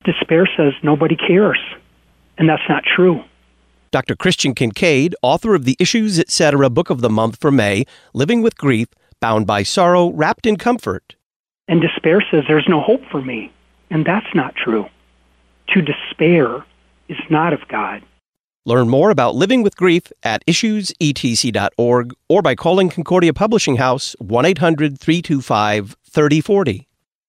Despair says nobody cares, and that's not true. Dr. Christian Kincaid, author of the Issues Etc. Book of the Month for May, Living with Grief, Bound by Sorrow, Wrapped in Comfort. And despair says there's no hope for me, and that's not true. To despair is not of God. Learn more about living with grief at issuesetc.org or by calling Concordia Publishing House 1-800-325-3040.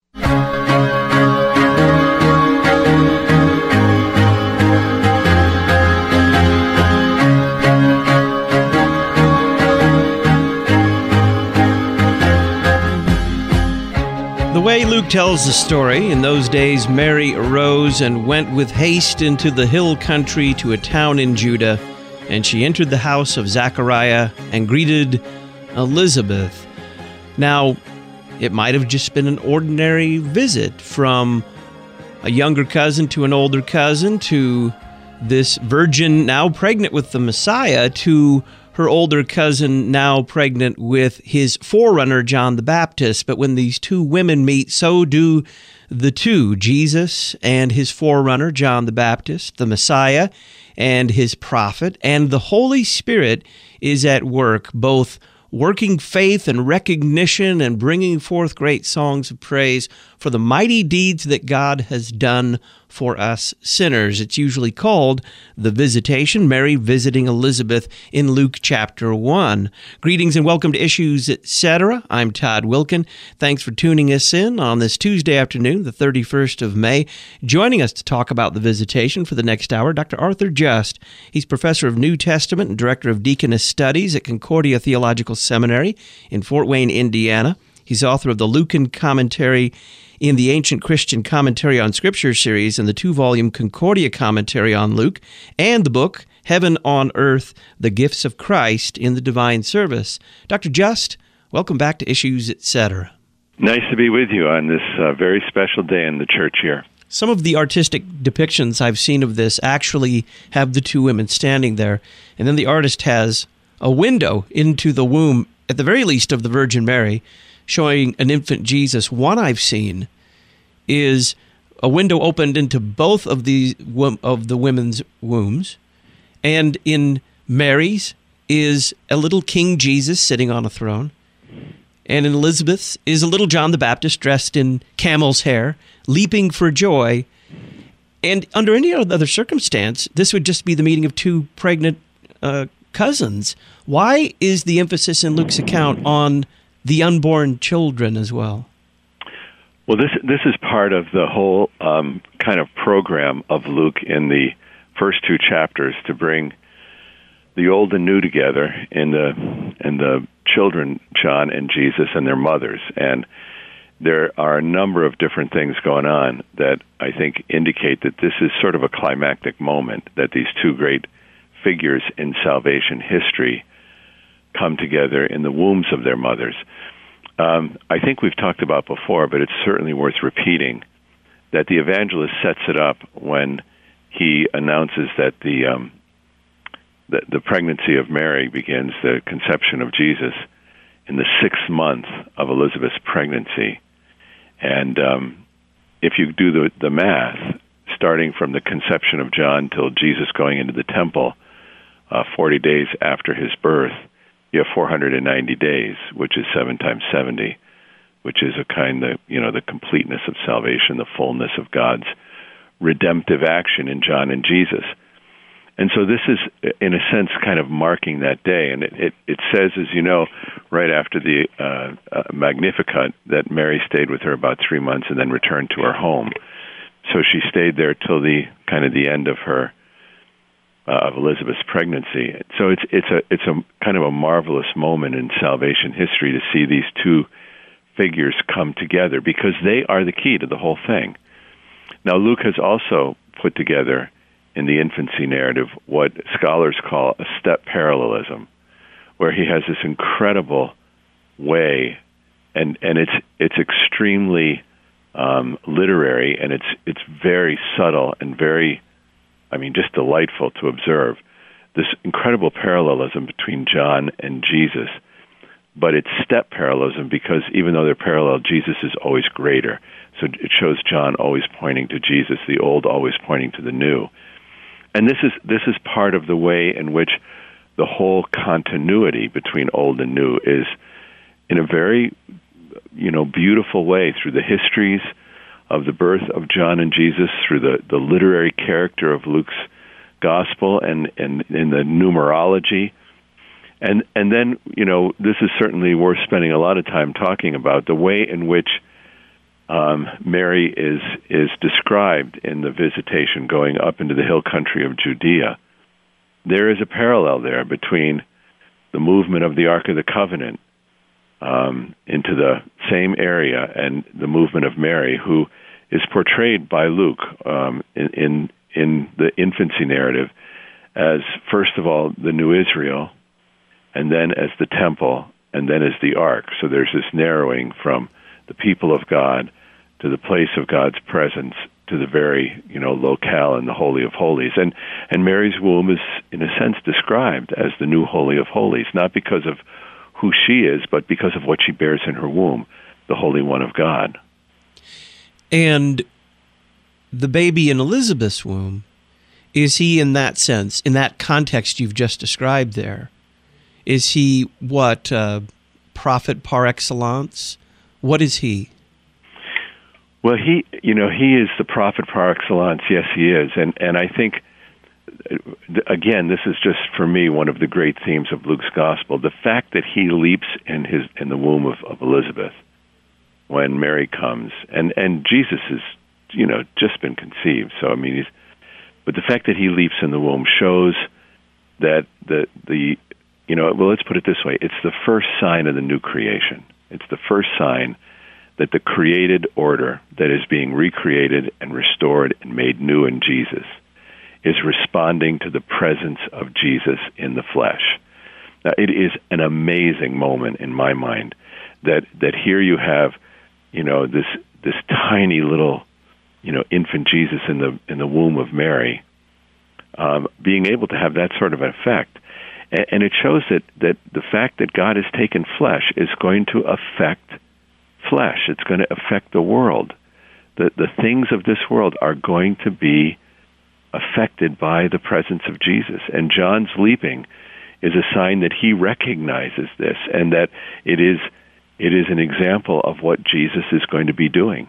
The way Luke tells the story, in those days Mary arose and went with haste into the hill country to a town in Judah, and she entered the house of Zechariah and greeted Elizabeth. Now, it might have just been an ordinary visit from a younger cousin to an older cousin to this virgin now pregnant with the Messiah to her older cousin now pregnant with his forerunner, John the Baptist. But when these two women meet, so do the two, Jesus and his forerunner, John the Baptist, the Messiah and his prophet, and the Holy Spirit is at work, both working faith and recognition and bringing forth great songs of praise for the mighty deeds that God has done for us sinners. It's usually called the Visitation, Mary visiting Elizabeth in Luke chapter 1. Greetings and welcome to Issues Etc. I'm Todd Wilkin. Thanks for tuning us in on this Tuesday afternoon, the 31st of May. Joining us to talk about the Visitation for the next hour, Dr. Arthur Just. He's professor of New Testament and director of Deaconess Studies at Concordia Theological Seminary in Fort Wayne, Indiana. He's author of the Lucan Commentary in the Ancient Christian Commentary on Scripture series and the 2-volume Concordia Commentary on Luke, and the book Heaven on Earth, The Gifts of Christ in the Divine Service. Dr. Just, welcome back to Issues Etc. Nice to be with you on this very special day in the church here. Some of the artistic depictions I've seen of this actually have the two women standing there, and then the artist has a window into the womb, at the very least, of the Virgin Mary, showing an infant Jesus. One I've seen is a window opened into both of the women's wombs, and in Mary's is a little King Jesus sitting on a throne, and in Elizabeth's is a little John the Baptist dressed in camel's hair, leaping for joy. And under any other circumstance, this would just be the meeting of two pregnant cousins. Why is the emphasis in Luke's account on the unborn children as well? Well, this is part of the whole kind of program of Luke in the first two chapters to bring the old and new together in the children, John and Jesus, and their mothers. And there are a number of different things going on that I think indicate that this is sort of a climactic moment, that these two great figures in salvation history come together in the wombs of their mothers. I think we've talked about before, but it's certainly worth repeating, that the evangelist sets it up when he announces that the pregnancy of Mary begins, the conception of Jesus, in the 6th month of Elizabeth's pregnancy. And if you do the math, starting from the conception of John till Jesus going into the temple, 40 days after his birth, you have 490 days, which is 7 times 70, which is a kind of, the completeness of salvation, the fullness of God's redemptive action in John and Jesus. And so this is, in a sense, kind of marking that day. And it says, as you know, right after the Magnificat, that Mary stayed with her about 3 months and then returned to her home. So she stayed there till the kind of the end of her of Elizabeth's pregnancy. So it's a kind of a marvelous moment in salvation history to see these two figures come together, because they are the key to the whole thing. Now, Luke has also put together in the infancy narrative what scholars call a step parallelism, where he has this incredible way, and it's extremely literary, and it's very subtle and very, just delightful to observe this incredible parallelism between John and Jesus, but it's step parallelism because even though they're parallel, Jesus is always greater. So it shows John always pointing to Jesus, the old always pointing to the new. And this is part of the way in which the whole continuity between old and new is in a very, beautiful way through the histories of the birth of John and Jesus, through the literary character of Luke's gospel and in the numerology. And then, this is certainly worth spending a lot of time talking about, the way in which Mary is described in the visitation going up into the hill country of Judea. There is a parallel there between the movement of the Ark of the Covenant into the same area and the movement of Mary, who is portrayed by Luke in the infancy narrative as, first of all, the new Israel, and then as the temple, and then as the ark. So there's this narrowing from the people of God to the place of God's presence to the very, locale in the Holy of Holies. And Mary's womb is, in a sense, described as the new Holy of Holies, not because of who she is, but because of what she bears in her womb, the Holy One of God. And the baby in Elizabeth's womb, is he in that sense, in that context you've just described there, is he what, prophet par excellence? What is he? Well, he is the prophet par excellence. Yes, he is. And I think, again, this is just, for me, one of the great themes of Luke's gospel. The fact that he leaps in the womb of Elizabeth when Mary comes, and Jesus is, just been conceived. So, but the fact that he leaps in the womb shows that well, let's put it this way. It's the first sign of the new creation. It's the first sign that the created order that is being recreated and restored and made new in Jesus is responding to the presence of Jesus in the flesh. Now, it is an amazing moment in my mind that here you have, this tiny little, infant Jesus in the womb of Mary, being able to have that sort of an effect. And it shows that the fact that God has taken flesh is going to affect flesh. It's going to affect the world. The things of this world are going to be affected by the presence of Jesus. And John's leaping is a sign that he recognizes this and that it is an example of what Jesus is going to be doing.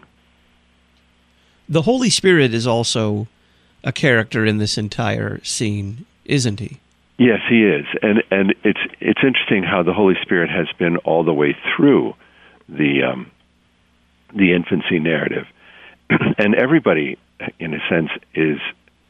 The Holy Spirit is also a character in this entire scene, isn't he? Yes, he is. And it's interesting how the Holy Spirit has been all the way through the infancy narrative. And everybody, in a sense, is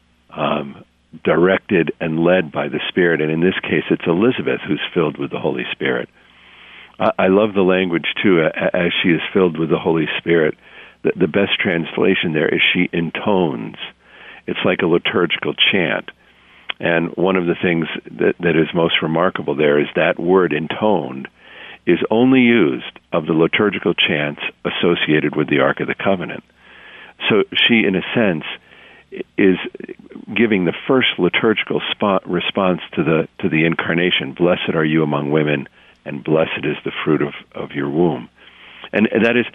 directed and led by the Spirit. And in this case, it's Elizabeth who's filled with the Holy Spirit. I love the language, too, as she is filled with the Holy Spirit. The best translation there is she intones. It's like a liturgical chant. And one of the things that is most remarkable there is that word intoned is only used of the liturgical chants associated with the Ark of the Covenant. So she, in a sense, is giving the first liturgical response to the incarnation. Blessed are you among women, and blessed is the fruit of your womb. And that is,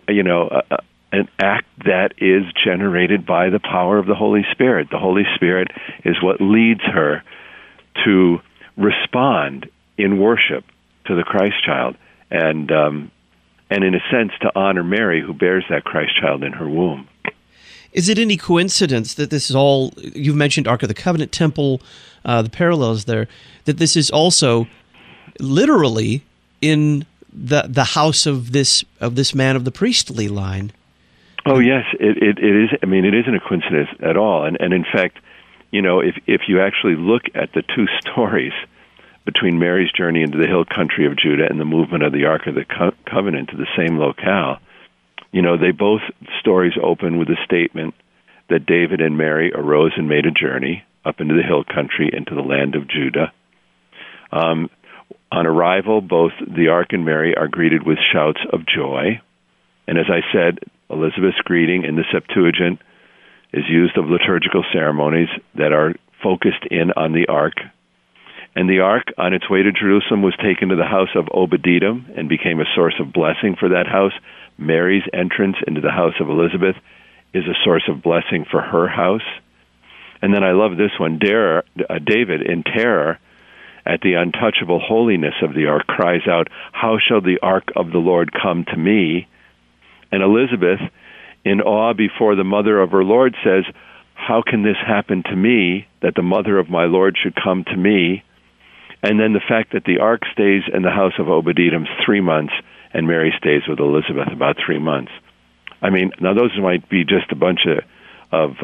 an act that is generated by the power of the Holy Spirit. The Holy Spirit is what leads her to respond in worship to the Christ child, and in a sense to honor Mary, who bears that Christ child in her womb. Is it any coincidence that this is all, you've mentioned Ark of the Covenant, temple, the parallels there, that this is also literally in the house of this man of the priestly line? Oh yes, it is. It isn't a coincidence at all. And in fact, if you actually look at the two stories between Mary's journey into the hill country of Judah and the movement of the Ark of the Covenant to the same locale, they both stories open with a statement that David and Mary arose and made a journey up into the hill country into the land of Judah. On arrival, both the Ark and Mary are greeted with shouts of joy. And as I said, Elizabeth's greeting in the Septuagint is used of liturgical ceremonies that are focused in on the Ark. And the ark, on its way to Jerusalem, was taken to the house of Obed-Edom and became a source of blessing for that house. Mary's entrance into the house of Elizabeth is a source of blessing for her house. And then I love this one. David, in terror at the untouchable holiness of the ark, cries out, "How shall the ark of the Lord come to me?" And Elizabeth, in awe before the mother of her Lord, says, "How can this happen to me, that the mother of my Lord should come to me?" And then the fact that the ark stays in the house of Obed-Edom 3 months, and Mary stays with Elizabeth about 3 months. I mean, now those might be just a bunch of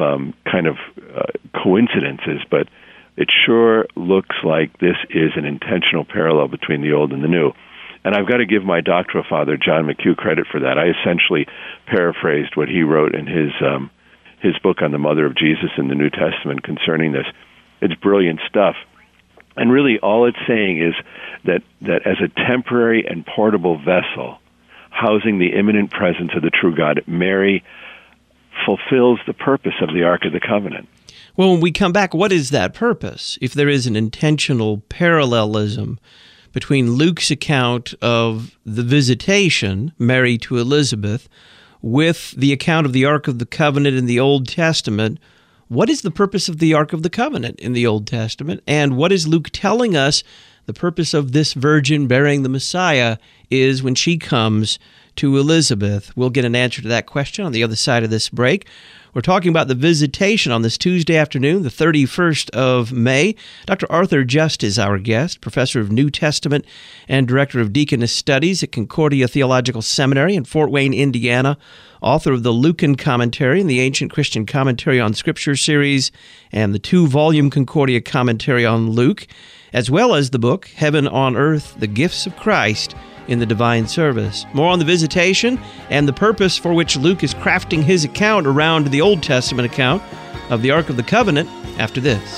coincidences, but it sure looks like this is an intentional parallel between the Old and the New. And I've got to give my doctoral father, John McHugh, credit for that. I essentially paraphrased what he wrote in his book on the mother of Jesus in the New Testament concerning this. It's brilliant stuff. And really all it's saying is that as a temporary and portable vessel housing the imminent presence of the true God, Mary fulfills the purpose of the Ark of the Covenant. Well, when we come back, what is that purpose? If there is an intentional parallelism between Luke's account of the visitation, Mary to Elizabeth, with the account of the Ark of the Covenant in the Old Testament, what is the purpose of the Ark of the Covenant in the Old Testament? And what is Luke telling us the purpose of this virgin bearing the Messiah is when she comes to Elizabeth? We'll get an answer to that question on the other side of this break. We're talking about the visitation on this Tuesday afternoon, the 31st of May. Dr. Arthur Just is our guest, professor of New Testament and director of Deaconess Studies at Concordia Theological Seminary in Fort Wayne, Indiana, author of the Lucan Commentary and the Ancient Christian Commentary on Scripture series and the 2-volume Concordia Commentary on Luke, as well as the book Heaven on Earth, The Gifts of Christ in the Divine Service. More on the visitation and the purpose for which Luke is crafting his account around the Old Testament account of the Ark of the Covenant after this.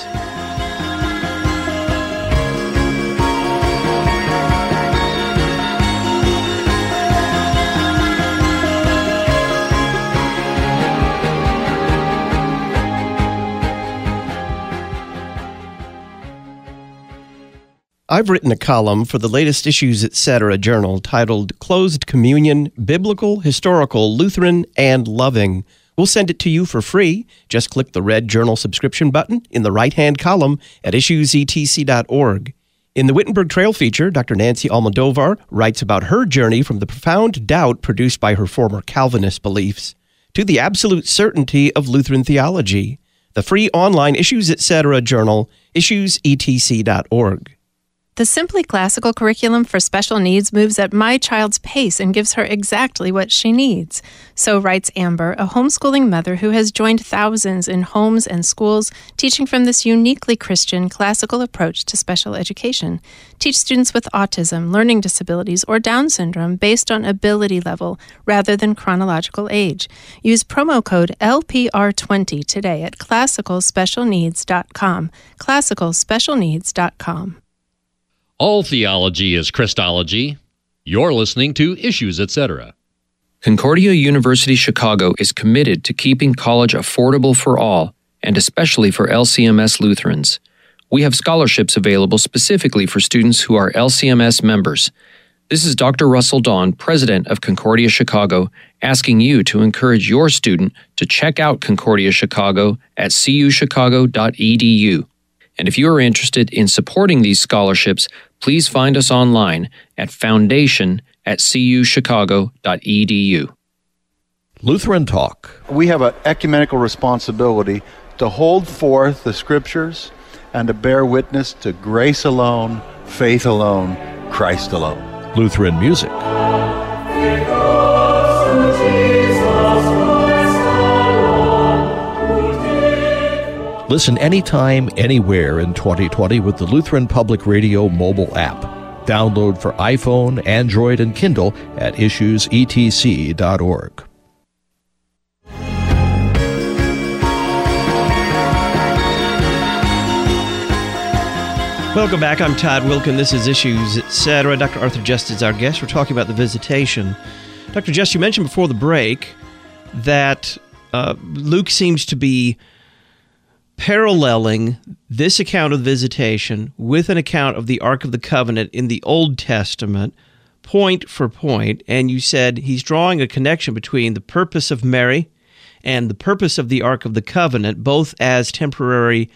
I've written a column for the latest Issues Etc. journal titled Closed Communion, Biblical, Historical, Lutheran, and Loving. We'll send it to you for free. Just click the red journal subscription button in the right-hand column at issuesetc.org. In the Wittenberg Trail feature, Dr. Nancy Almodovar writes about her journey from the profound doubt produced by her former Calvinist beliefs to the absolute certainty of Lutheran theology. The free online Issues Etc. journal, issuesetc.org. The Simply Classical curriculum for special needs moves at my child's pace and gives her exactly what she needs. So writes Amber, a homeschooling mother who has joined thousands in homes and schools teaching from this uniquely Christian classical approach to special education. Teach students with autism, learning disabilities, or Down syndrome based on ability level rather than chronological age. Use promo code LPR20 today at classicalspecialneeds.com. classicalspecialneeds.com. All theology is Christology. You're listening to Issues Etc. Concordia University Chicago is committed to keeping college affordable for all, and especially for LCMS Lutherans. We have scholarships available specifically for students who are LCMS members. This is Dr. Russell Dawn, president of Concordia Chicago, asking you to encourage your student to check out Concordia Chicago at cuchicago.edu. And if you are interested in supporting these scholarships, please find us online at foundation@cuchicago.edu. Lutheran Talk. We have an ecumenical responsibility to hold forth the Scriptures and to bear witness to grace alone, faith alone, Christ alone. Lutheran music. Listen anytime, anywhere in 2020 with the Lutheran Public Radio mobile app. Download for iPhone, Android, and Kindle at issuesetc.org. Welcome back. I'm Todd Wilkin. This is Issues Etc. Dr. Arthur Just is our guest. We're talking about the visitation. Dr. Just, you mentioned before the break that Luke seems to be paralleling this account of visitation with an account of the Ark of the Covenant in the Old Testament, point for point, and you said he's drawing a connection between the purpose of Mary and the purpose of the Ark of the Covenant, both as temporary,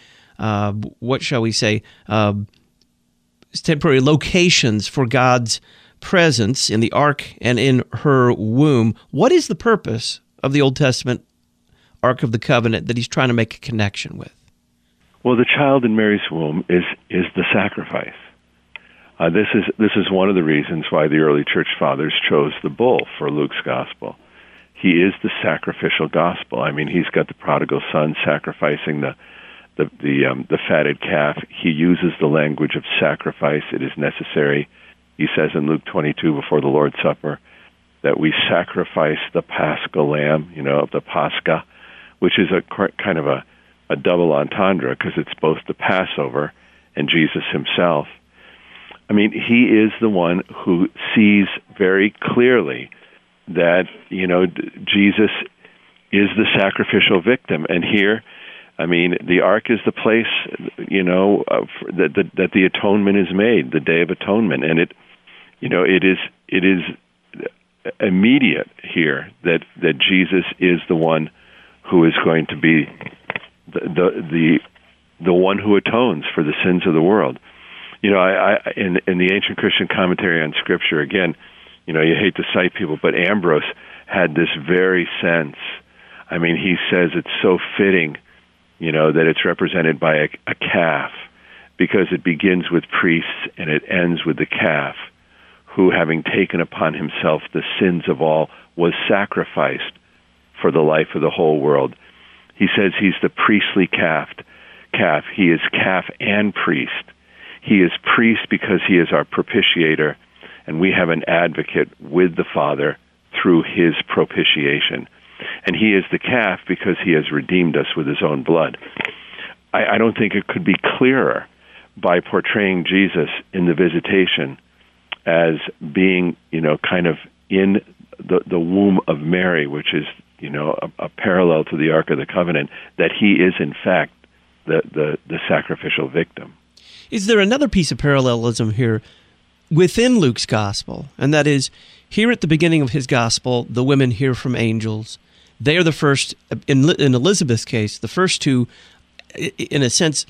temporary locations for God's presence in the Ark and in her womb. What is the purpose of the Old Testament Ark of the Covenant that he's trying to make a connection with? Well, the child in Mary's womb is the sacrifice. This is one of the reasons why the early church fathers chose the bull for Luke's gospel. He is the sacrificial gospel. I mean, he's got the prodigal son sacrificing the fatted calf. He uses the language of sacrifice. It is necessary. He says in Luke 22 before the Lord's Supper that we sacrifice the Paschal lamb, the Pascha, which is a kind of a double entendre because it's both the Passover and Jesus himself. I mean, he is the one who sees very clearly that, Jesus is the sacrificial victim. And here, I mean, the Ark is the place, that the atonement is made, the Day of Atonement. And it is immediate here that Jesus is the one who is going to be the one who atones for the sins of the world. In the ancient Christian commentary on Scripture, again, you hate to cite people, but Ambrose had this very sense. I mean, he says it's so fitting, that it's represented by a calf, because it begins with priests and it ends with the calf, who, having taken upon himself the sins of all, was sacrificed for the life of the whole world. He says he's the priestly calf. He is calf and priest. He is priest because he is our propitiator, and we have an advocate with the Father through his propitiation. And he is the calf because he has redeemed us with his own blood. I don't think it could be clearer by portraying Jesus in the visitation as being, kind of in the womb of Mary, which is, a parallel to the Ark of the Covenant, that he is, in fact, the sacrificial victim. Is there another piece of parallelism here within Luke's gospel? And that is, here at the beginning of his gospel, the women hear from angels. They are the first, in Elizabeth's case, the first to, in a sense,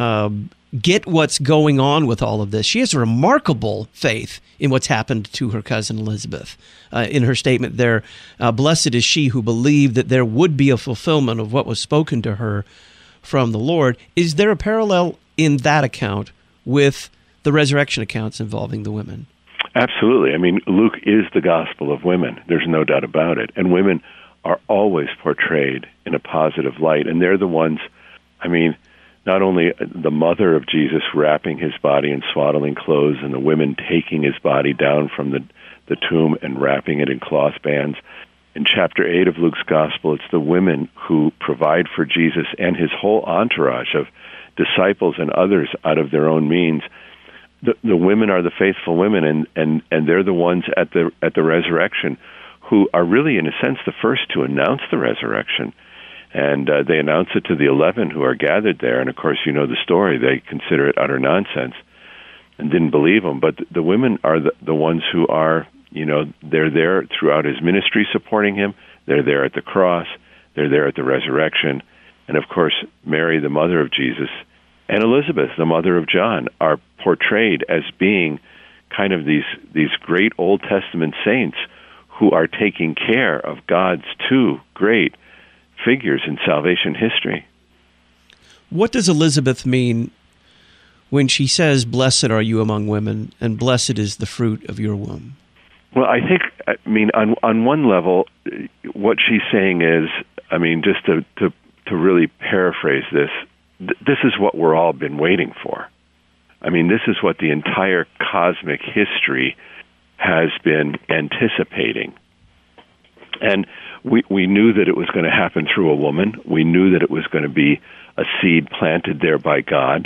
get what's going on with all of this. She has a remarkable faith in what's happened to her cousin Elizabeth. In her statement there, blessed is she who believed that there would be a fulfillment of what was spoken to her from the Lord. Is there a parallel in that account with the resurrection accounts involving the women? Absolutely. I mean, Luke is the gospel of women. There's no doubt about it. And women are always portrayed in a positive light. And they're the ones, I mean, not only the mother of Jesus wrapping his body in swaddling clothes and the women taking his body down from the tomb and wrapping it in cloth bands. In chapter 8 of Luke's gospel, it's the women who provide for Jesus and his whole entourage of disciples and others out of their own means. The women are the faithful women, and they're the ones at the resurrection who are really, in a sense, the first to announce the resurrection. And they announce it to the 11 who are gathered there. And, of course, you know the story. They consider it utter nonsense and didn't believe him. But the women are the ones who are, they're there throughout his ministry supporting him. They're there at the cross. They're there at the resurrection. And, of course, Mary, the mother of Jesus, and Elizabeth, the mother of John, are portrayed as being kind of these great Old Testament saints who are taking care of God's two great figures in salvation history. What does Elizabeth mean when she says, "Blessed are you among women, and blessed is the fruit of your womb"? Well, I mean, on one level, what she's saying is, I mean, just to really paraphrase this, this is what we're all been waiting for. I mean, this is what the entire cosmic history has been anticipating. And we knew that it was going to happen through a woman. We knew that it was going to be a seed planted there by God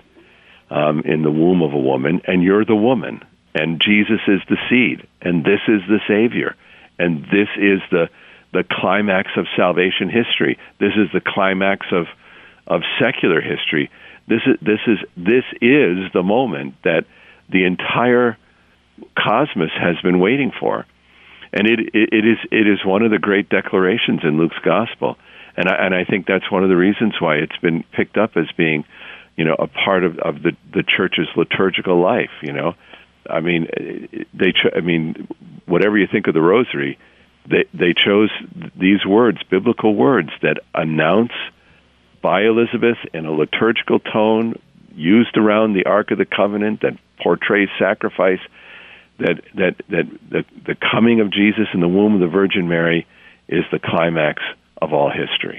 in the womb of a woman, and you're the woman, and Jesus is the seed, and this is the Savior, and this is the climax of salvation history. This is the climax of of secular history. This is the moment that the entire cosmos has been waiting for, and it is one of the great declarations in Luke's gospel, and I think that's one of the reasons why it's been picked up as being, a part of the church's liturgical life. I mean, whatever you think of the Rosary, they chose these words, biblical words, that announce by Elizabeth in a liturgical tone, used around the Ark of the Covenant, that portrays sacrifice, that the coming of Jesus in the womb of the Virgin Mary is the climax of all history.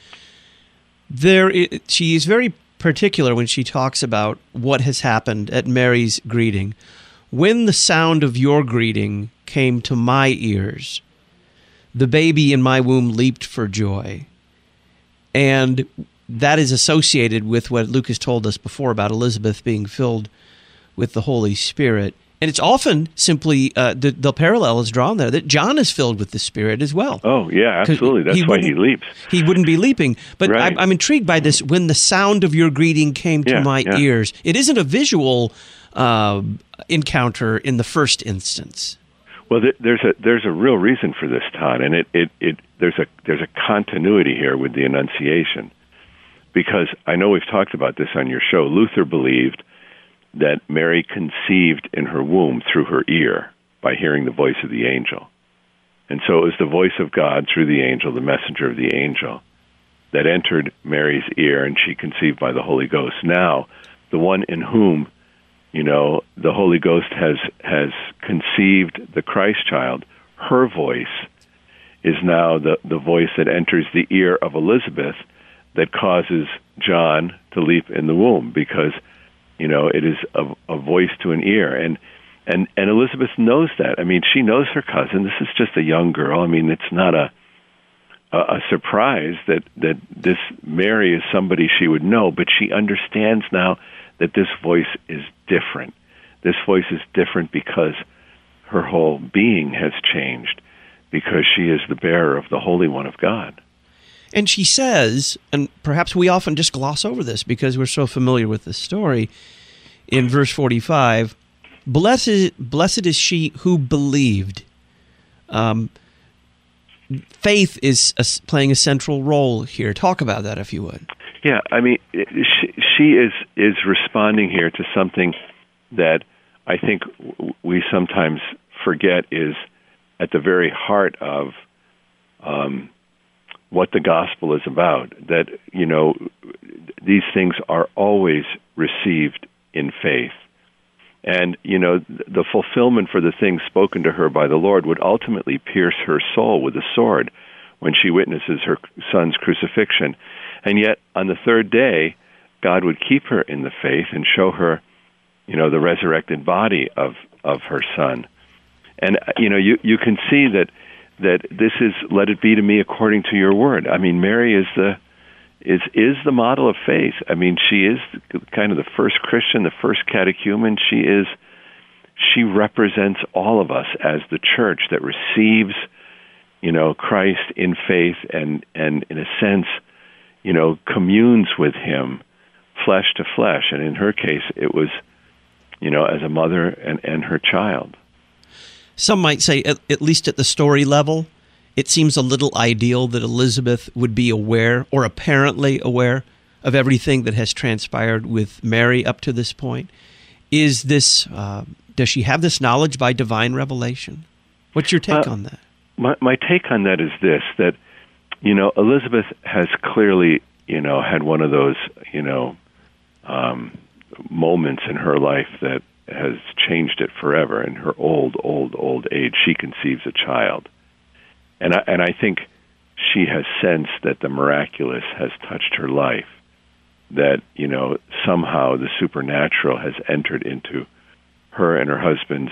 She is very particular when she talks about what has happened at Mary's greeting. When the sound of your greeting came to my ears, the baby in my womb leaped for joy. And that is associated with what Luke has told us before about Elizabeth being filled with the Holy Spirit. And it's often simply, the parallel is drawn there, that John is filled with the Spirit as well. Oh, yeah, absolutely. That's why he leaps. He wouldn't be leaping. But right. I'm intrigued by this, when the sound of your greeting came to my ears. It isn't a visual encounter in the first instance. Well, there's a real reason for this, Todd, and there's a continuity here with the Annunciation, because I know we've talked about this on your show. Luther believed that Mary conceived in her womb through her ear by hearing the voice of the angel, and so it was the voice of God through the angel, the messenger of the angel, that entered Mary's ear, and she conceived by the Holy Ghost. Now, the one in whom the Holy Ghost has conceived the Christ child, her voice is now the voice that enters the ear of Elizabeth that causes John to leap in the womb, because, it is a voice to an ear. And Elizabeth knows that. I mean, she knows her cousin. This is just a young girl. I mean, it's not a surprise that this Mary is somebody she would know, but she understands now that this voice is different. This voice is different because her whole being has changed, because she is the bearer of the Holy One of God. And she says, and perhaps we often just gloss over this because we're so familiar with the story, in verse 45, blessed is she who believed. Faith is playing a central role here. Talk about that, if you would. Yeah, I mean, she is responding here to something that I think we sometimes forget is at the very heart of what the gospel is about. That, these things are always received in faith. And, the fulfillment for the things spoken to her by the Lord would ultimately pierce her soul with a sword when she witnesses her son's crucifixion. And yet, on the third day, God would keep her in the faith and show her, the resurrected body of her son. And, you can see that this is, let it be to me according to your word. I mean, Mary is the model of faith. I mean, she is kind of the first Christian, the first catechumen. She represents all of us as the church that receives, Christ in faith and in a sense, communes with him flesh to flesh. And in her case, it was, as a mother and her child. Some might say, at least at the story level, it seems a little ideal that Elizabeth would be aware, or apparently aware, of everything that has transpired with Mary up to this point. Is this, does she have this knowledge by divine revelation? What's your take on that? My take on that is this, that, Elizabeth has clearly, had one of those, moments in her life that has changed it forever. In her old age, she conceives a child. And I think she has sensed that the miraculous has touched her life, that, somehow the supernatural has entered into her and her husband's,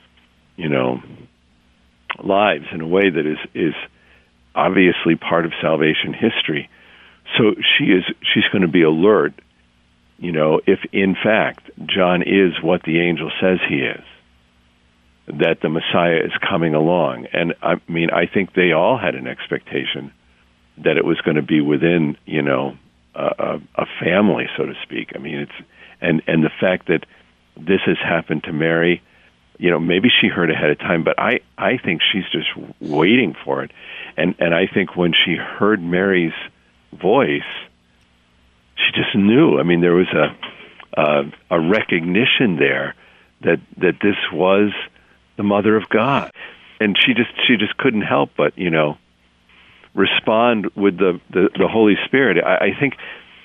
lives in a way that is obviously part of salvation history. So she's going to be alert, if in fact John is what the angel says he is, that the Messiah is coming along. And I think they all had an expectation that it was going to be within, a family, so to speak. I mean, and the fact that this has happened to Mary, maybe she heard ahead of time, but I think she's just waiting for it. And I think when she heard Mary's voice, she just knew. I mean, there was a recognition there that this was the Mother of God, and she just couldn't help but respond with the Holy Spirit. I think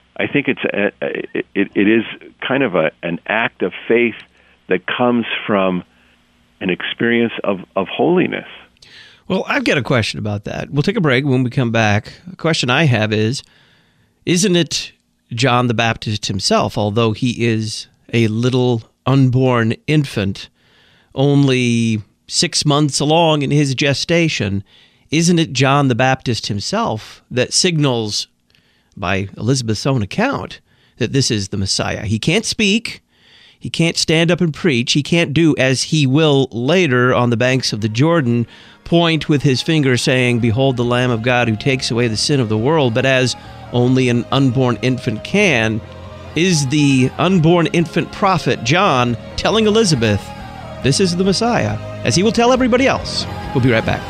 it is kind of an act of faith that comes from an experience of holiness. Well, I've got a question about that. We'll take a break. When we come back, a question I have is, isn't it John the Baptist himself, although he is a little unborn infant, only 6 months along in his gestation, isn't it John the Baptist himself that signals, by Elizabeth's own account, that this is the Messiah? He can't speak. He can't stand up and preach. He can't do, as he will later on the banks of the Jordan, point with his finger saying, "Behold the Lamb of God who takes away the sin of the world." But as only an unborn infant can, is the unborn infant prophet John telling Elizabeth, this is the Messiah, as he will tell everybody else. We'll be right back.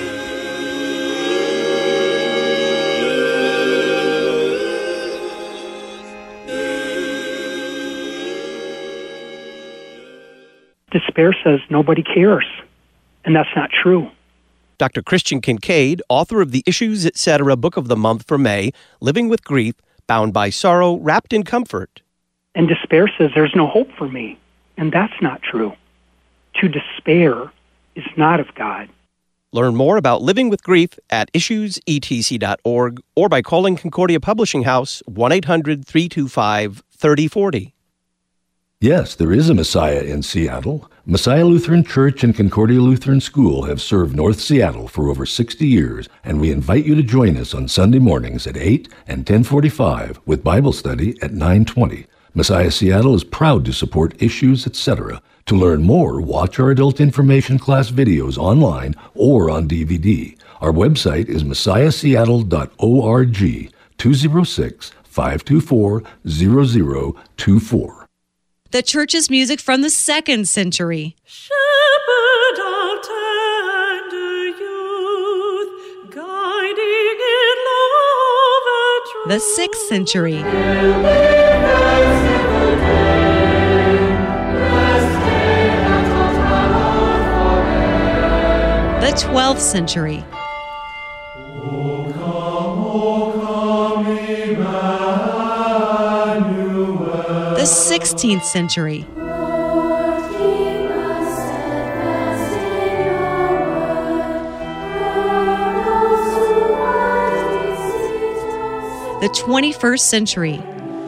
Despair says nobody cares, and that's not true. Dr. Christian Kincaid, author of the Issues Etc. Book of the Month for May, Living with Grief, Bound by Sorrow, Wrapped in Comfort. And despair says there's no hope for me, and that's not true. To despair is not of God. Learn more about living with grief at issuesetc.org or by calling Concordia Publishing House 1-800-325-3040. Yes, there is a Messiah in Seattle. Messiah Lutheran Church and Concordia Lutheran School have served North Seattle for over 60 years, and we invite you to join us on Sunday mornings at 8 and 10:45 with Bible study at 9:20. Messiah Seattle is proud to support Issues Etc. To learn more, watch our adult information class videos online or on DVD. Our website is messiahseattle.org, 206-524-0024. The church's music from the 2nd century. Shepherd of tender youth, guiding in love and truth. The 6th century. The 12th century. The 16th century. The 21st century.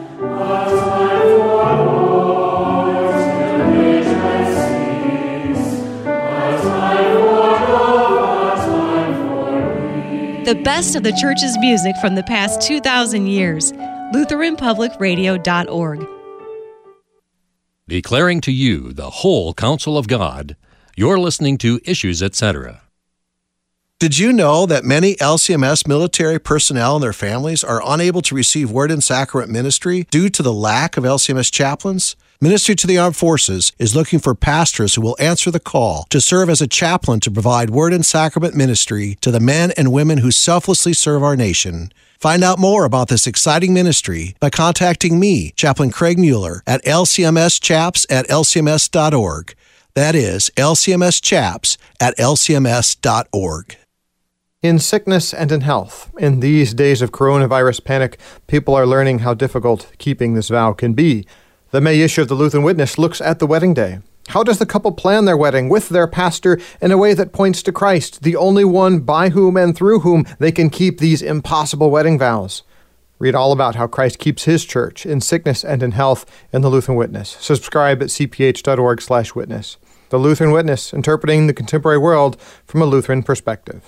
The best of the church's music from the past 2,000 years. LutheranPublicRadio.org. Declaring to you the whole counsel of God, you're listening to Issues Etc. Did you know that many LCMS military personnel and their families are unable to receive Word and Sacrament ministry due to the lack of LCMS chaplains? Ministry to the Armed Forces is looking for pastors who will answer the call to serve as a chaplain to provide Word and Sacrament ministry to the men and women who selflessly serve our nation. Find out more about this exciting ministry by contacting me, Chaplain Craig Mueller, at lcmschaps@lcms.org. That is lcmschaps@lcms.org. In sickness and in health, in these days of coronavirus panic, people are learning how difficult keeping this vow can be. The May issue of the Lutheran Witness looks at the wedding day. How does the couple plan their wedding with their pastor in a way that points to Christ, the only one by whom and through whom they can keep these impossible wedding vows? Read all about how Christ keeps his church in sickness and in health in the Lutheran Witness. Subscribe at cph.org/witness. The Lutheran Witness, interpreting the contemporary world from a Lutheran perspective.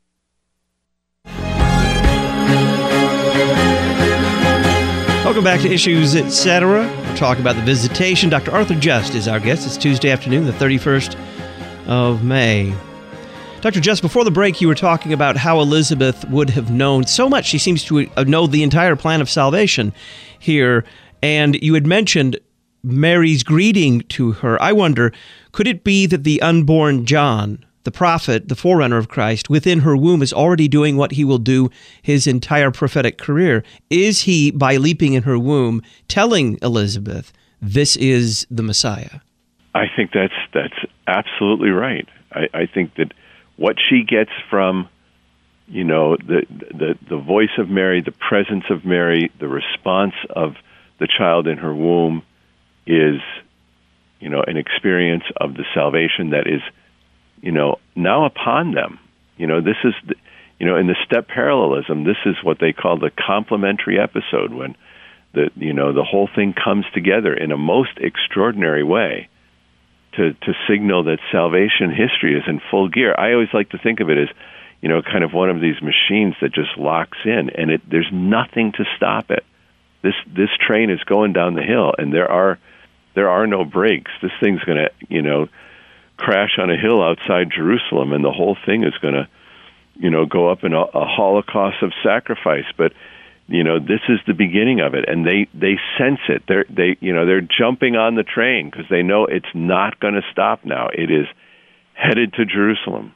Welcome back to Issues Etc. We're talking about the visitation. Dr. Arthur Just is our guest. It's Tuesday afternoon, the 31st of May. Dr. Jess, before the break, you were talking about how Elizabeth would have known so much. She seems to know the entire plan of salvation here. And you had mentioned Mary's greeting to her. I wonder, could it be that the unborn John, the prophet, the forerunner of Christ, within her womb is already doing what he will do his entire prophetic career? Is he, by leaping in her womb, telling Elizabeth, this is the Messiah? I think that's absolutely right. I think that what she gets from, the voice of Mary, the presence of Mary, the response of the child in her womb is, an experience of the salvation that is, now upon them. This is, in the step parallelism, this is what they call the complementary episode, when the whole thing comes together in a most extraordinary way to signal that salvation history is in full gear. I always like to think of it as, kind of one of these machines that just locks in, and there's nothing to stop it. This train is going down the hill, and there are no brakes. This thing's going to, crash on a hill outside Jerusalem, and the whole thing is going to, go up in a holocaust of sacrifice. But this is the beginning of it, and they sense it. They're jumping on the train because they know it's not going to stop now. It is headed to Jerusalem.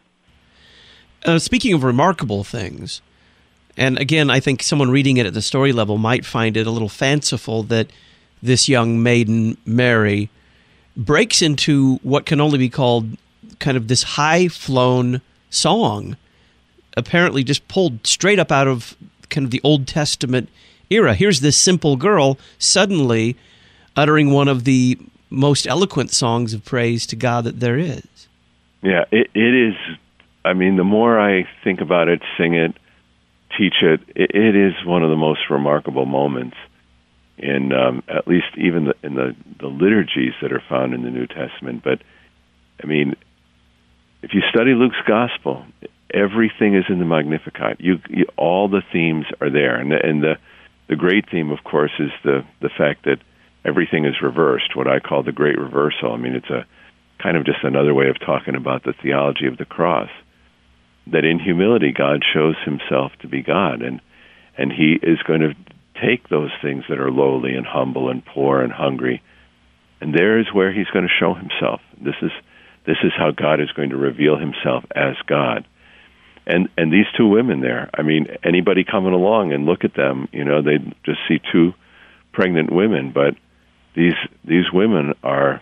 Speaking of remarkable things, and again, I think someone reading it at the story level might find it a little fanciful that this young maiden, Mary, breaks into what can only be called kind of this high-flown song, apparently just pulled straight up out of kind of the Old Testament era. Here's this simple girl suddenly uttering one of the most eloquent songs of praise to God that there is. Yeah, it is. I mean, the more I think about it, sing it, teach it, it is one of the most remarkable moments in at least even in the liturgies that are found in the New Testament. But, I mean, if you study Luke's Gospel, everything is in the Magnificat. All the themes are there. And the great theme, of course, is the fact that everything is reversed, what I call the great reversal. I mean, it's a kind of just another way of talking about the theology of the cross, that in humility God shows himself to be God, and he is going to take those things that are lowly and humble and poor and hungry, and there is where he's going to show himself. This is how God is going to reveal himself as God. And these two women there, I mean, anybody coming along and look at them, they just see two pregnant women, but these women are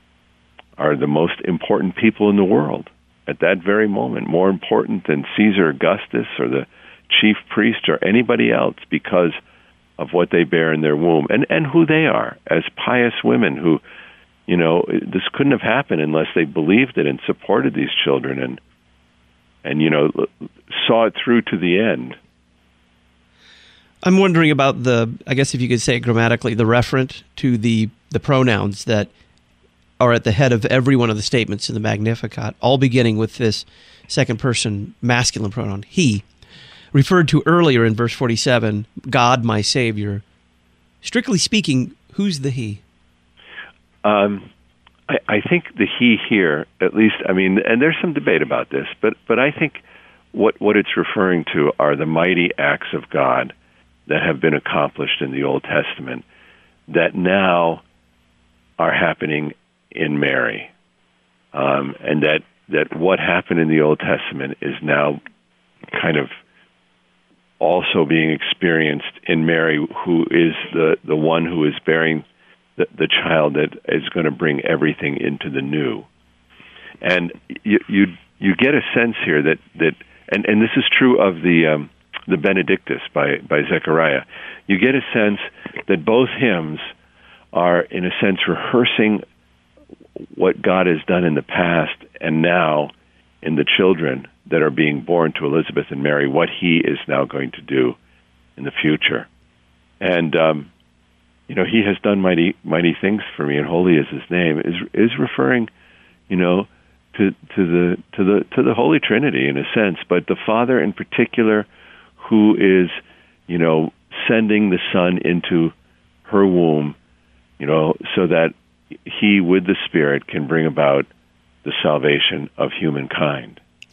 the most important people in the world at that very moment, more important than Caesar Augustus or the chief priest or anybody else, because of what they bear in their womb and who they are as pious women who, this couldn't have happened unless they believed it and supported these children and saw it through to the end. I'm wondering about I guess if you could say it grammatically, the referent to the pronouns that are at the head of every one of the statements in the Magnificat, all beginning with this second person masculine pronoun, he, referred to earlier in verse 47, God my Savior. Strictly speaking, who's the he? I think the he here, at least, I mean, and there's some debate about this, but I think what it's referring to are the mighty acts of God that have been accomplished in the Old Testament that now are happening in Mary, and that what happened in the Old Testament is now kind of also being experienced in Mary, who is the one who is bearing the child that is going to bring everything into the new. And you get a sense here that and this is true of the Benedictus by Zechariah. You get a sense that both hymns are, in a sense, rehearsing what God has done in the past and now in the children that are being born to Elizabeth and Mary, what he is now going to do in the future. And he has done mighty things for me, and holy is his name, is referring, to the Holy Trinity in a sense, but the Father in particular, who is, sending the Son into her womb, so that he with the Spirit can bring about the salvation of humankind.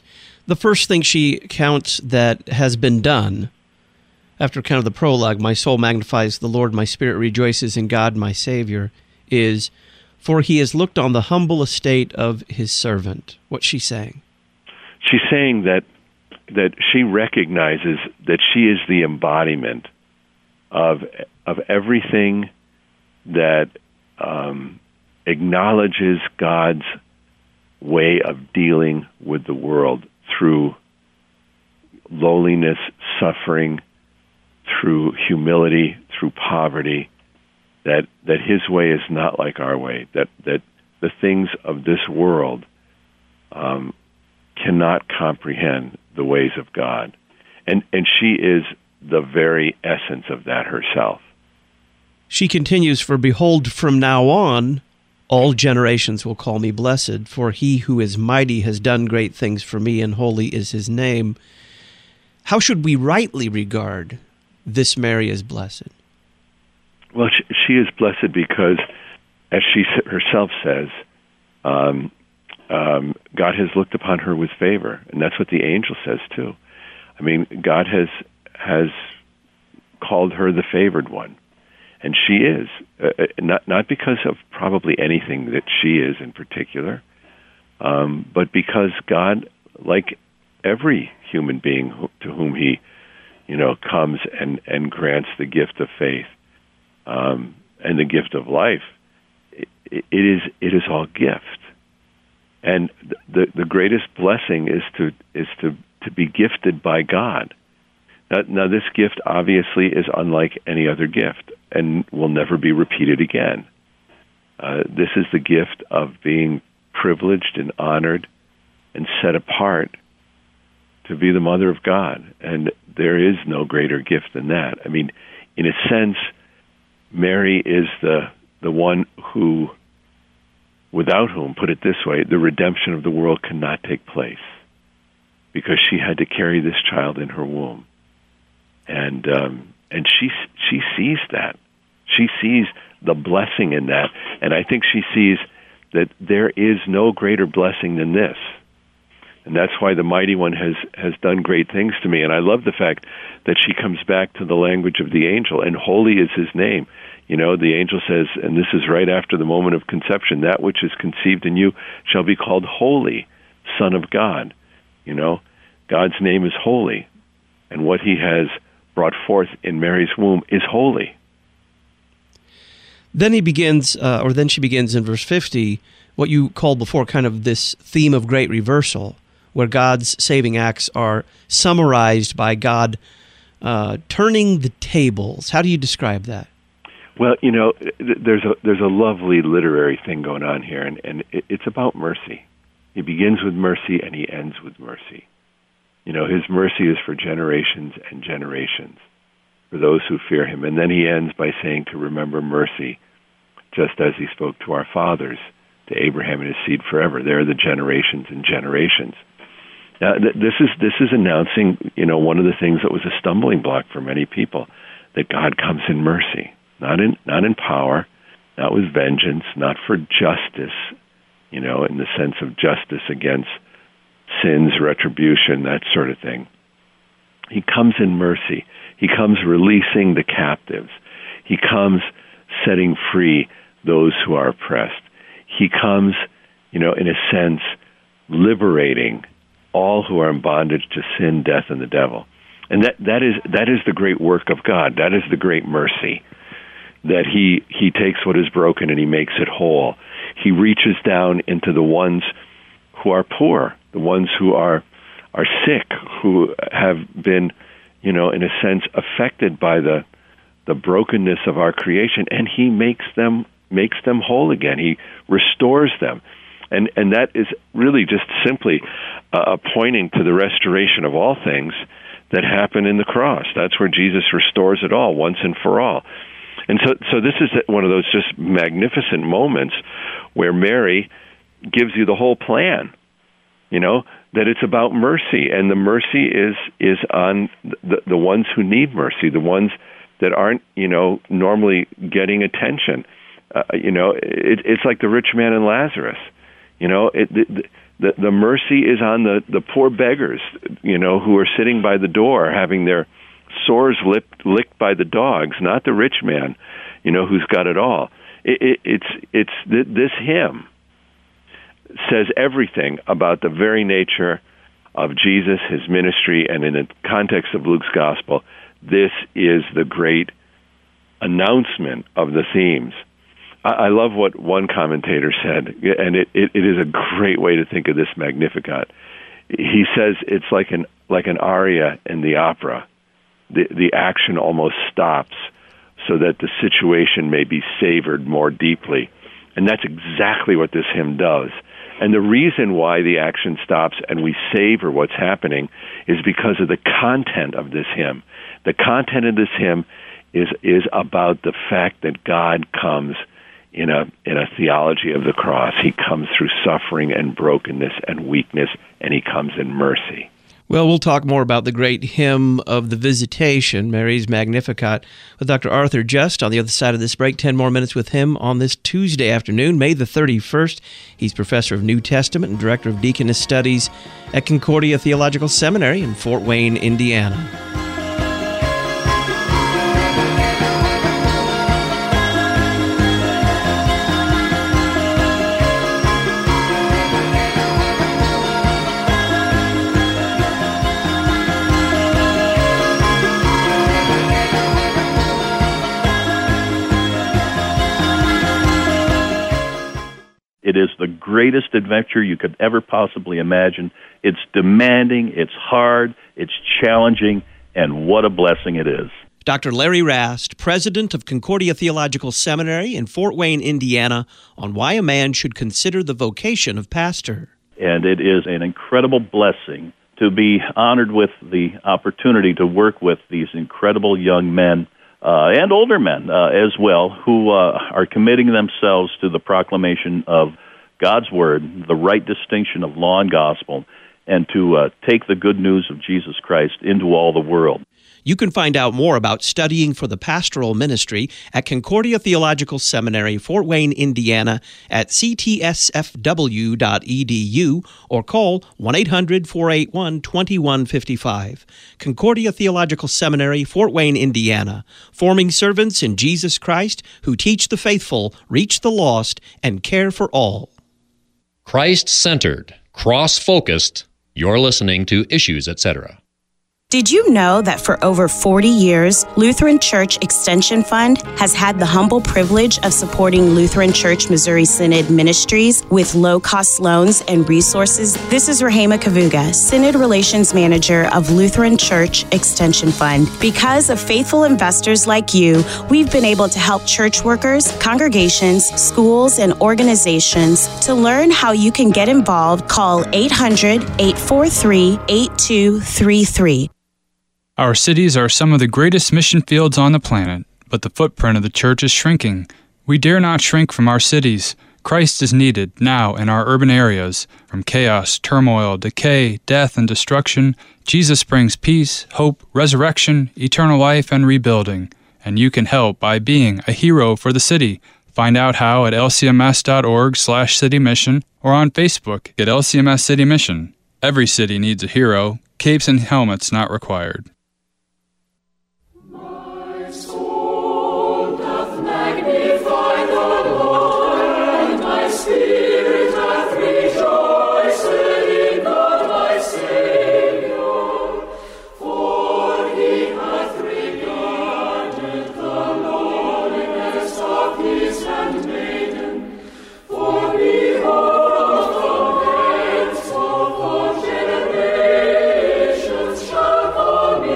The first thing she counts that has been done, after kind of the prologue, my soul magnifies the Lord, my spirit rejoices in God my Savior, is, for he has looked on the humble estate of his servant. What's she saying? She's saying that she recognizes that she is the embodiment of everything that acknowledges God's way of dealing with the world through lowliness, suffering, through humility, through poverty, that his way is not like our way, that the things of this world cannot comprehend the ways of God. And she is the very essence of that herself. She continues, for behold, from now on, all generations will call me blessed, for he who is mighty has done great things for me, and holy is his name. How should we rightly regard this Mary as blessed? Well, she is blessed because, as she herself says, God has looked upon her with favor, and that's what the angel says too. I mean, God has called her the favored one, and she is not because of probably anything that she is in particular, but because God, like every human being to whom He, comes and grants the gift of faith and the gift of life, it is all gift. And the greatest blessing is to be gifted by God. Now, this gift obviously is unlike any other gift and will never be repeated again. This is the gift of being privileged and honored and set apart to be the mother of God. And there is no greater gift than that. I mean, in a sense, Mary is the one who, without whom, put it this way, the redemption of the world cannot take place, because she had to carry this child in her womb. And she sees that. She sees the blessing in that. And I think she sees that there is no greater blessing than this. And that's why the Mighty One has done great things to me. And I love the fact that she comes back to the language of the angel, and holy is his name. The angel says, and this is right after the moment of conception, that which is conceived in you shall be called holy, Son of God. God's name is holy, and what he has brought forth in Mary's womb is holy. Then he begins, then she begins in verse 50, what you called before kind of this theme of great reversal, where God's saving acts are summarized by God turning the tables. How do you describe that? Well, there's a lovely literary thing going on here, and it's about mercy. He begins with mercy and he ends with mercy. His mercy is for generations and generations, for those who fear him. And then he ends by saying to remember mercy, just as he spoke to our fathers, to Abraham and his seed forever. They're the generations and generations. Now, this is announcing, one of the things that was a stumbling block for many people, that God comes in mercy, not in power, not with vengeance, not for justice, in the sense of justice against sins, retribution, that sort of thing. He comes in mercy. He comes releasing the captives. He comes setting free those who are oppressed. He comes, in a sense, liberating all who are in bondage to sin, death, and the devil. And that is the great work of God. That is the great mercy, that he takes what is broken and he makes it whole. He reaches down into the ones who are poor, the ones who are sick, who have been, in a sense, affected by the brokenness of our creation, and he makes them whole again. He restores them. And that is really just simply pointing to the restoration of all things that happen in the cross. That's where Jesus restores it all, once and for all. And so this is one of those just magnificent moments where Mary gives you the whole plan, that it's about mercy. And the mercy is on the ones who need mercy, the ones that aren't, normally getting attention. It's like the rich man and Lazarus. The mercy is on the poor beggars, who are sitting by the door having their sores licked by the dogs, not the rich man, who's got it all. This hymn says everything about the very nature of Jesus, his ministry, and in the context of Luke's gospel, this is the great announcement of the themes. I love what one commentator said, and it is a great way to think of this Magnificat. He says it's like an aria in the opera. The action almost stops so that the situation may be savored more deeply. And that's exactly what this hymn does. And the reason why the action stops and we savor what's happening is because of the content of this hymn. The content of this hymn is about the fact that God comes in a theology of the cross. He comes through suffering and brokenness and weakness, and he comes in mercy. Well, we'll talk more about the great hymn of the Visitation, Mary's Magnificat, with Dr. Arthur Just on the other side of this break. 10 more minutes with him on this Tuesday afternoon, May the 31st. He's professor of New Testament and director of Deaconess Studies at Concordia Theological Seminary in Fort Wayne, Indiana. It is the greatest adventure you could ever possibly imagine. It's demanding, it's hard, it's challenging, and what a blessing it is. Dr. Larry Rast, president of Concordia Theological Seminary in Fort Wayne, Indiana, on why a man should consider the vocation of pastor. And it is an incredible blessing to be honored with the opportunity to work with these incredible young men and older men as well, who are committing themselves to the proclamation of God's Word, the right distinction of law and gospel, and to take the good news of Jesus Christ into all the world. You can find out more about studying for the pastoral ministry at Concordia Theological Seminary, Fort Wayne, Indiana, at ctsfw.edu or call 1-800-481-2155. Concordia Theological Seminary, Fort Wayne, Indiana, forming servants in Jesus Christ who teach the faithful, reach the lost, and care for all. Christ-centered, cross-focused, you're listening to Issues, Etc. Did you know that for over 40 years, Lutheran Church Extension Fund has had the humble privilege of supporting Lutheran Church Missouri Synod ministries with low-cost loans and resources? This is Rahema Kavuga, Synod Relations Manager of Lutheran Church Extension Fund. Because of faithful investors like you, we've been able to help church workers, congregations, schools, and organizations. To learn how you can get involved, call 800-843-8233. Our cities are some of the greatest mission fields on the planet, but the footprint of the church is shrinking. We dare not shrink from our cities. Christ is needed now in our urban areas. From chaos, turmoil, decay, death, and destruction, Jesus brings peace, hope, resurrection, eternal life, and rebuilding. And you can help by being a hero for the city. Find out how at lcms.org/citymission or on Facebook at LCMS City Mission. Every city needs a hero. Capes and helmets not required. Generations shall come in.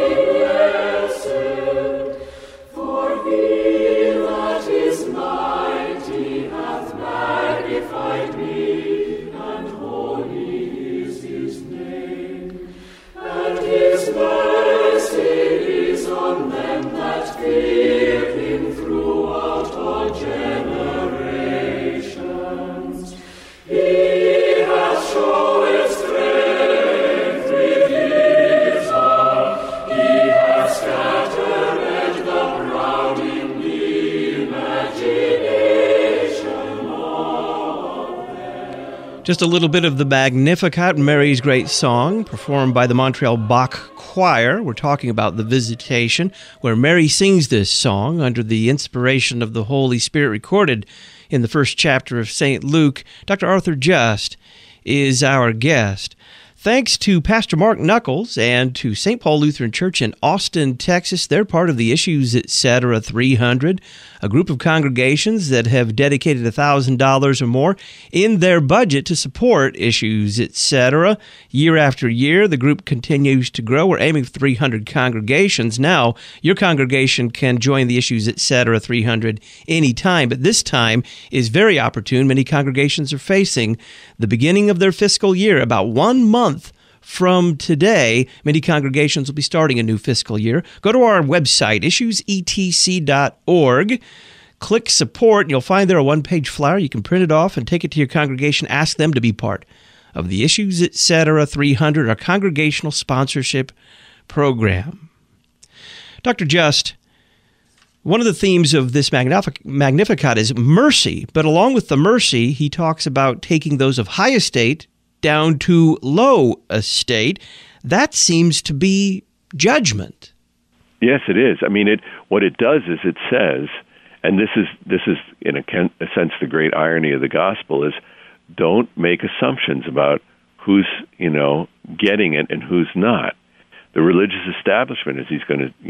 Just a little bit of the Magnificat, Mary's Great Song, performed by the Montreal Bach Choir. We're talking about the Visitation, where Mary sings this song under the inspiration of the Holy Spirit, recorded in the first chapter of St. Luke. Dr. Arthur Just is our guest. Thanks to Pastor Mark Knuckles and to St. Paul Lutheran Church in Austin, Texas. They're part of the Issues Etc. 300, a group of congregations that have dedicated $1,000 or more in their budget to support Issues Etc. Year after year, the group continues to grow. We're aiming for 300 congregations. Now, your congregation can join the Issues Etc. 300 anytime, but this time is very opportune. Many congregations are facing the beginning of their fiscal year, about 1 month from today. Many congregations will be starting a new fiscal year. Go to our website, issuesetc.org. Click support, and you'll find there a one-page flyer. You can print it off and take it to your congregation. Ask them to be part of the Issues Etc. 300, our congregational sponsorship program. Dr. Just, one of the themes of this Magnificat is mercy, but along with the mercy, he talks about taking those of high estate down to low estate. That seems to be judgment. Yes, it is. I mean, what it does is it says, and this is in a sense the great irony of the gospel, is don't make assumptions about who's getting it and who's not. The religious establishment, as he's going to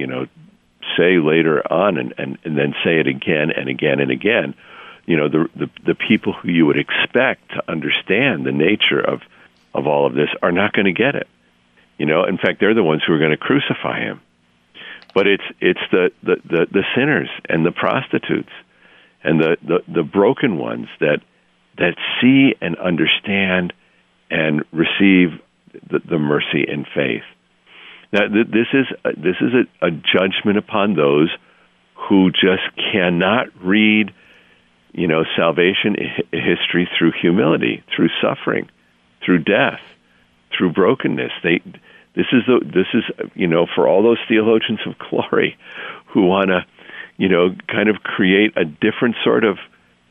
say later on, and then say it again and again and again. The people who you would expect to understand the nature of all of this are not going to get it. In fact, they're the ones who are going to crucify him. But it's the sinners and the prostitutes and the broken ones that see and understand and receive the mercy and faith. Now, this is a judgment upon those who just cannot read salvation history through humility, through suffering, through death, through brokenness. This is for all those theologians of glory who want to, kind of create a different sort of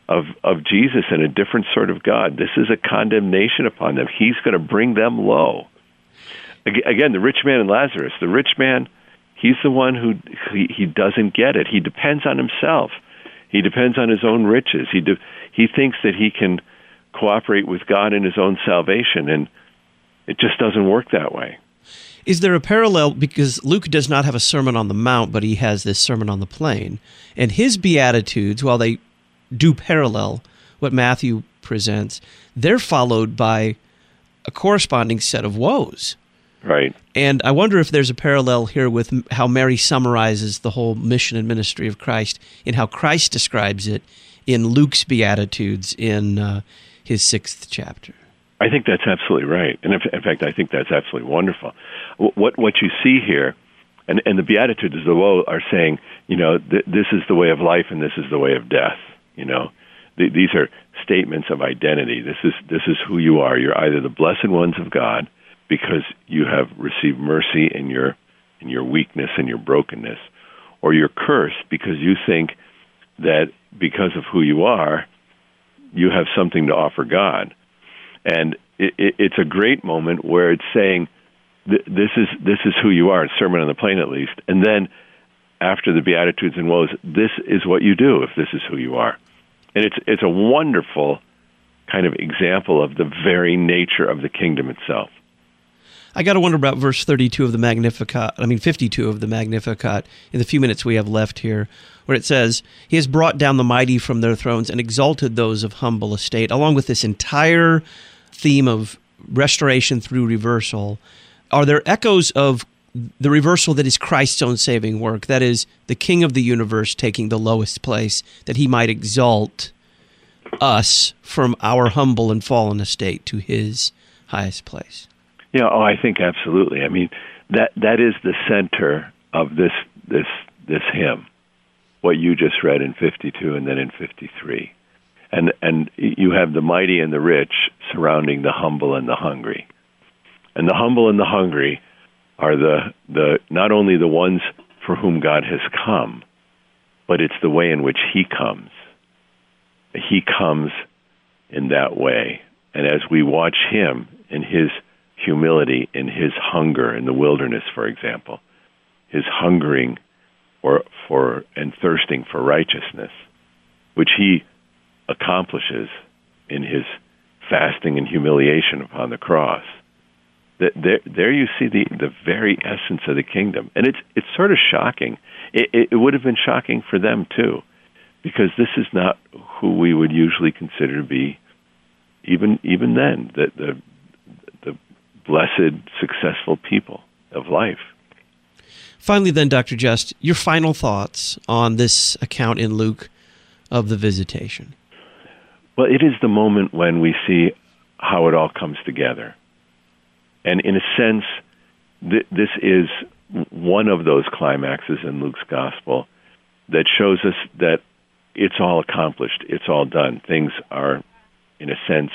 Jesus and a different sort of God. This is a condemnation upon them. He's going to bring them low. Again, the rich man and Lazarus. The rich man, he's the one who he doesn't get it. He depends on himself. He depends on his own riches. He thinks that he can cooperate with God in his own salvation, and it just doesn't work that way. Is there a parallel? Because Luke does not have a Sermon on the Mount, but he has this Sermon on the Plain. And his Beatitudes, while they do parallel what Matthew presents, they're followed by a corresponding set of woes. Right. And I wonder if there's a parallel here with how Mary summarizes the whole mission and ministry of Christ and how Christ describes it in Luke's Beatitudes in his 6th chapter. I think that's absolutely right. And in fact, I think that's absolutely wonderful. What you see here, and the Beatitudes of the woe are saying, this is the way of life and this is the way of death. These are statements of identity. This is who you are. You're either the blessed ones of God, because you have received mercy in your weakness and your brokenness, or you're cursed because you think that because of who you are, you have something to offer God. And it's a great moment where it's saying, this is who you are, Sermon on the Plain at least, and then after the Beatitudes and woes, this is what you do if this is who you are. And it's a wonderful kind of example of the very nature of the kingdom itself. I got to wonder about verse 52 of the Magnificat, 52 of the Magnificat, in the few minutes we have left here, where it says, He has brought down the mighty from their thrones and exalted those of humble estate, along with this entire theme of restoration through reversal. Are there echoes of the reversal that is Christ's own saving work, that is, the King of the universe taking the lowest place, that he might exalt us from our humble and fallen estate to his highest place? Yeah, I think absolutely. I mean, that is the center of this hymn, what you just read in 52 and then in 53. And you have the mighty and the rich surrounding the humble and the hungry. And the humble and the hungry are the not only the ones for whom God has come, but it's the way in which he comes. He comes in that way. And as we watch him in his humility, in his hunger in the wilderness, for example, his hungering for and thirsting for righteousness, which he accomplishes in his fasting and humiliation upon the cross. There you see the very essence of the kingdom. And it's sort of shocking. It would have been shocking for them too, because this is not who we would usually consider to be, even then, the blessed, successful people of life. Finally then, Dr. Just, your final thoughts on this account in Luke of the visitation. Well, it is the moment when we see how it all comes together. And in a sense, this is one of those climaxes in Luke's gospel that shows us that it's all accomplished, it's all done. Things are, in a sense,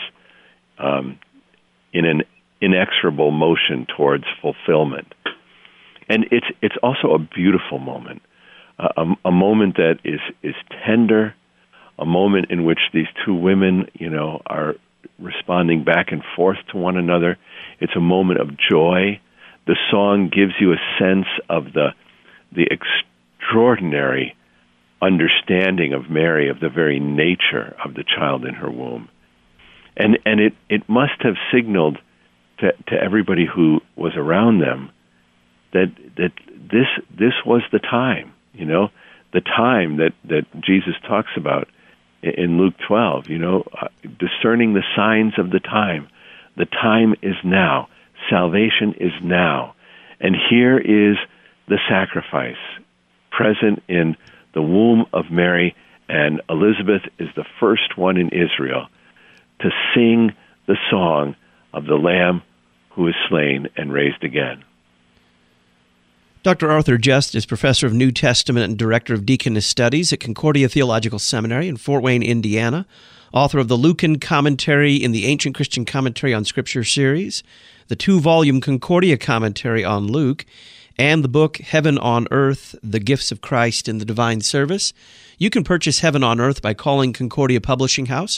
in an inexorable motion towards fulfillment. And it's also a beautiful moment, a moment that is tender, a moment in which these two women, are responding back and forth to one another. It's a moment of joy. The song gives you a sense of the extraordinary understanding of Mary, of the very nature of the child in her womb. And it must have signaled to everybody who was around them that this was the time, the time that Jesus talks about in Luke 12, discerning the signs of the time. The time is now. Salvation is now. And here is the sacrifice present in the womb of Mary, and Elizabeth is the first one in Israel to sing the song of the Lamb who is slain and raised again. Dr. Arthur Just is professor of New Testament and director of Deaconess Studies at Concordia Theological Seminary in Fort Wayne, Indiana, author of the Lucan Commentary in the Ancient Christian Commentary on Scripture series, the 2-volume Concordia Commentary on Luke, and the book Heaven on Earth, The Gifts of Christ in the Divine Service. You can purchase Heaven on Earth by calling Concordia Publishing House,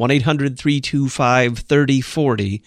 1-800-325-3040,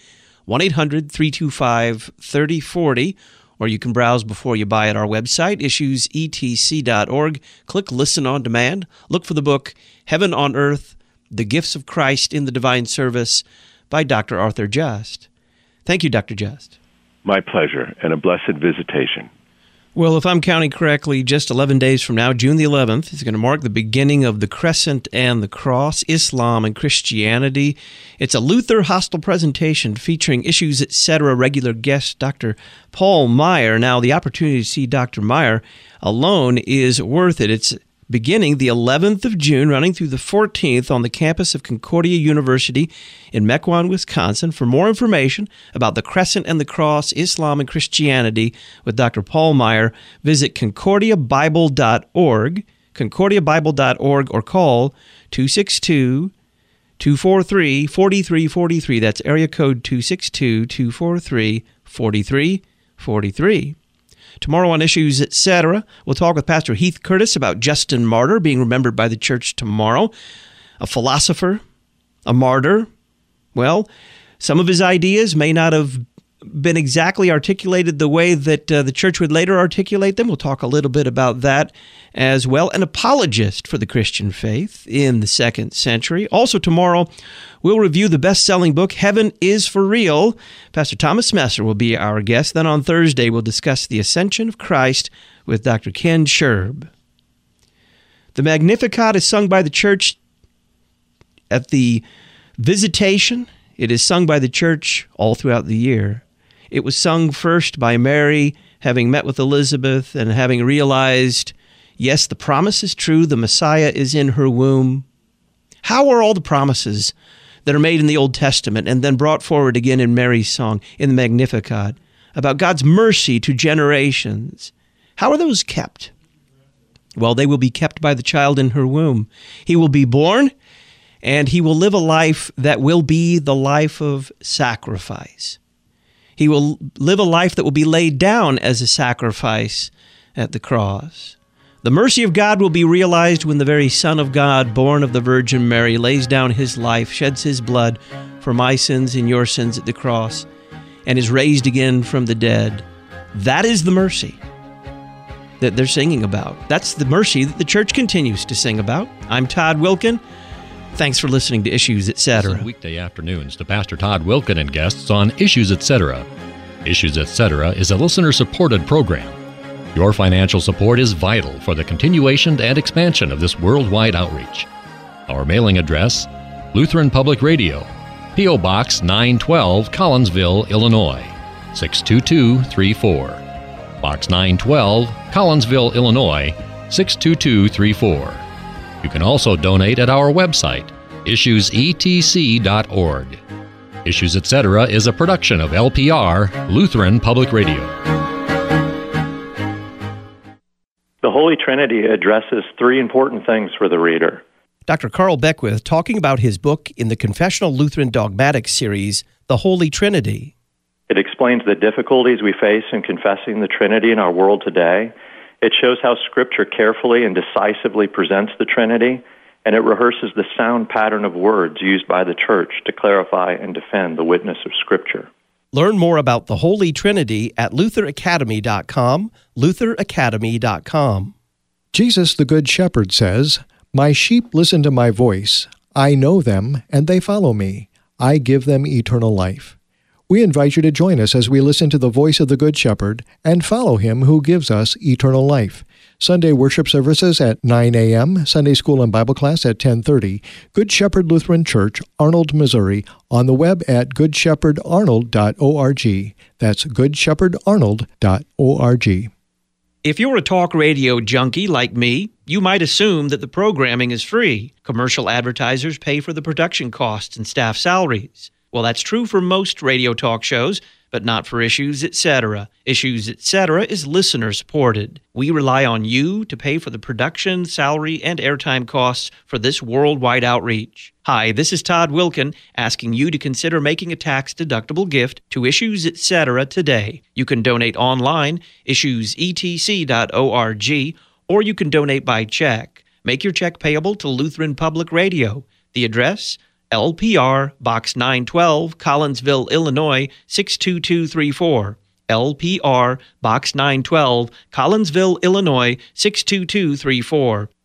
1-800-325-3040, or you can browse before you buy at our website, issuesetc.org. Click Listen on Demand. Look for the book Heaven on Earth, The Gifts of Christ in the Divine Service by Dr. Arthur Just. Thank you, Dr. Just. My pleasure, and a blessed visitation. Well, if I'm counting correctly, just 11 days from now, June the 11th, is going to mark the beginning of the Crescent and the Cross, Islam and Christianity. It's a Luther Hostel presentation featuring Issues Etc. regular guest Dr. Paul Meier. Now, the opportunity to see Dr. Meier alone is worth it. It's beginning the 11th of June, running through the 14th on the campus of Concordia University in Mequon, Wisconsin. For more information about the Crescent and the Cross, Islam and Christianity with Dr. Paul Meier, visit concordiabible.org, concordiabible.org, or call 262-243-4343. That's area code 262-243-4343. Tomorrow on Issues Etc., we'll talk with Pastor Heath Curtis about Justin Martyr being remembered by the church tomorrow. A philosopher, a martyr. Well, some of his ideas may not have been exactly articulated the way that the church would later articulate them. We'll talk a little bit about that as well. An apologist for the Christian faith in the 2nd century. Also tomorrow, we'll review the best-selling book, Heaven is for Real. Pastor Thomas Messer will be our guest. Then on Thursday, we'll discuss the Ascension of Christ with Dr. Ken Scherb. The Magnificat is sung by the church at the Visitation. It is sung by the church all throughout the year. It was sung first by Mary, having met with Elizabeth and having realized, yes, the promise is true, the Messiah is in her womb. How are all the promises that are made in the Old Testament and then brought forward again in Mary's song, in the Magnificat, about God's mercy to generations, how are those kept? Well, they will be kept by the child in her womb. He will be born, and he will live a life that will be the life of sacrifice. He will live a life that will be laid down as a sacrifice at the cross. The mercy of God will be realized when the very Son of God, born of the Virgin Mary, lays down his life, sheds his blood for my sins and your sins at the cross and is raised again from the dead. That is the mercy that they're singing about. That's the mercy that the church continues to sing about. I'm Todd Wilkin. Thanks for listening to Issues Etc. Listen weekday afternoons to Pastor Todd Wilkin and guests on Issues Etc. Issues Etc. is a listener-supported program. Your financial support is vital for the continuation and expansion of this worldwide outreach. Our mailing address, Lutheran Public Radio, P.O. Box 912, Collinsville, Illinois, 62234. Box 912, Collinsville, Illinois, 62234. You can also donate at our website, issuesetc.org. Issues Etc. is a production of LPR, Lutheran Public Radio. The Holy Trinity addresses three important things for the reader. Dr. Carl Beckwith talking about his book in the Confessional Lutheran Dogmatics series, The Holy Trinity. It explains the difficulties we face in confessing the Trinity in our world today. It shows how Scripture carefully and decisively presents the Trinity, and it rehearses the sound pattern of words used by the Church to clarify and defend the witness of Scripture. Learn more about the Holy Trinity at lutheracademy.com, lutheracademy.com. Jesus, the Good Shepherd, says, "My sheep listen to my voice. I know them, and they follow me. I give them eternal life." We invite you to join us as we listen to the voice of the Good Shepherd and follow him who gives us eternal life. Sunday worship services at 9 a.m., Sunday school and Bible class at 10:30, Good Shepherd Lutheran Church, Arnold, Missouri, on the web at goodshepherdarnold.org. That's goodshepherdarnold.org. If you're a talk radio junkie like me, you might assume that the programming is free. Commercial advertisers pay for the production costs and staff salaries. Well, that's true for most radio talk shows, but not for Issues Etc. Issues Etc. is listener-supported. We rely on you to pay for the production, salary, and airtime costs for this worldwide outreach. Hi, this is Todd Wilkin, asking you to consider making a tax-deductible gift to Issues Etc. today. You can donate online, issuesetc.org, or you can donate by check. Make your check payable to Lutheran Public Radio. The address? LPR, Box 912, Collinsville, Illinois, 62234. LPR, Box 912, Collinsville, Illinois, 62234.